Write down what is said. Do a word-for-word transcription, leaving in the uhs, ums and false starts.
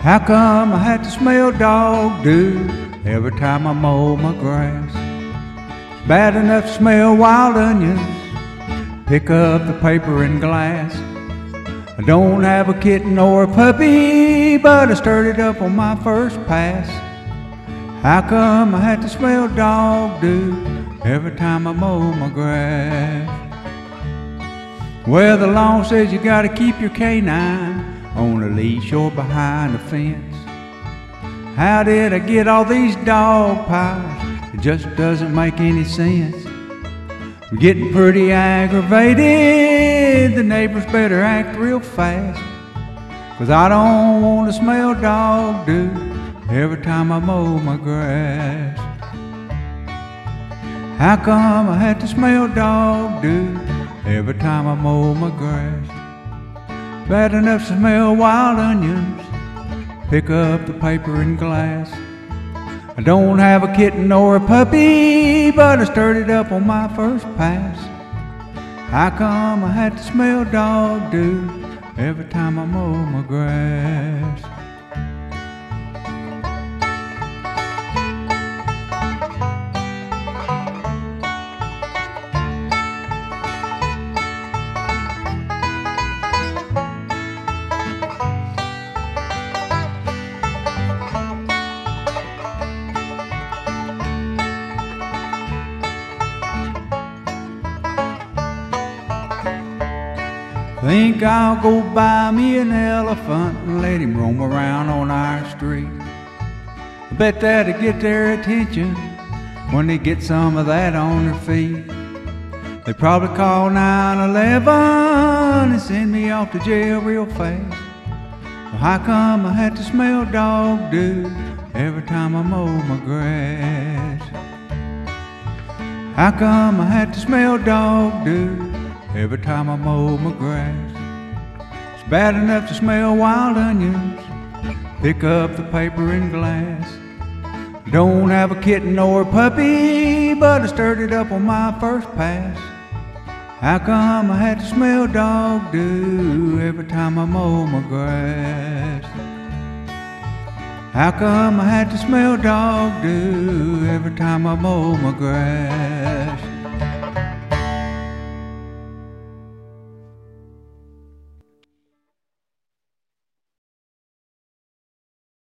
How come I had to smell dog do every time I mow my grass? It's bad enough to smell wild onions, pick up the paper and glass. I don't have a kitten or a puppy, but I stirred it up on my first pass. How come I had to smell dog do every time I mow my grass? Well, the law says you gotta keep your canine on a leash or behind a fence. How did I get all these dog pies? It just doesn't make any sense. I'm getting pretty aggravated. The neighbors better act real fast, 'cause I don't want to smell dog do every time I mow my grass. How come I had to smell dog do every time I mow my grass? Bad enough to smell wild onions, pick up the paper and glass. I don't have a kitten or a puppy, but I stirred it up on my first pass. How come I had to smell dog do every time I mow my grass? Think I'll go buy me an elephant and let him roam around on our street. I bet that'll get their attention when they get some of that on their feet. They probably call nine eleven and send me off to jail real fast. Well, how come I had to smell dog do every time I mow my grass? How come I had to smell dog do every time I mow my grass? It's bad enough to smell wild onions, pick up the paper and glass. Don't have a kitten or a puppy, but I stirred it up on my first pass. How come I had to smell dog do every time I mow my grass? How come I had to smell dog do every time I mow my grass?